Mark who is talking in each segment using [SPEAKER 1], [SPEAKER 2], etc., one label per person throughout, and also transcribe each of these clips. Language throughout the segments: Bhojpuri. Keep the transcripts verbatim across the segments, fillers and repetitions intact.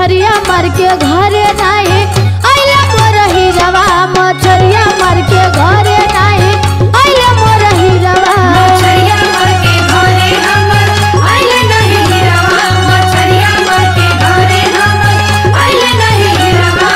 [SPEAKER 1] मछरिया मार के घरे नाही आइले मोर हीरवा मछरिया मार के घरे नाही आइले मोर हीरवा
[SPEAKER 2] मछरिया मार के घरे हमर आइले नहीं हीरवा मछरिया मार के घरे हमर आइले नहीं हीरवा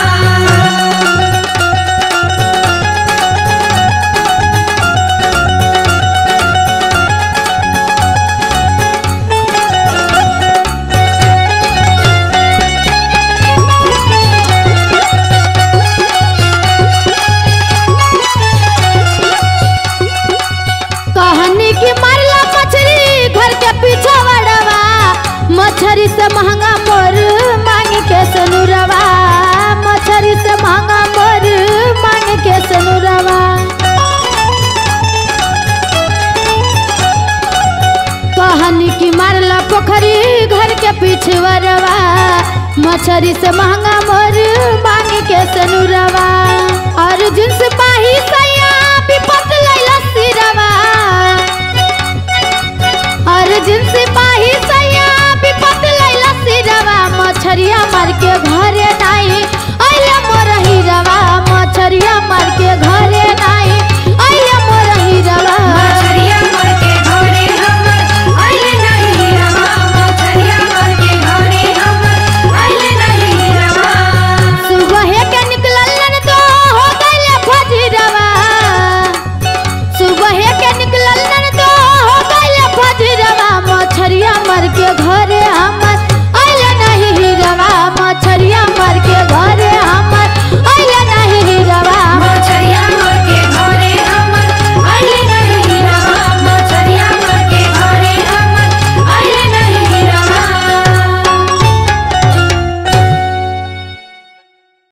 [SPEAKER 1] कहानी की मारला मछली घर के पीछे वड़वा मछरी से महंगा मोर मांग के सनुरवा मछरी से महंगा मोर मांग के सनुरवा कहानी की मारला पोखरी घर के पीछे वड़वा मछरी से महंगा मोर मांग के सनुरवा और जिनसे पाही सैया विपत लैला सिरवा और जिनसे पाही सैया विपत लैला सिरवा मछरिया मार के घरे नाही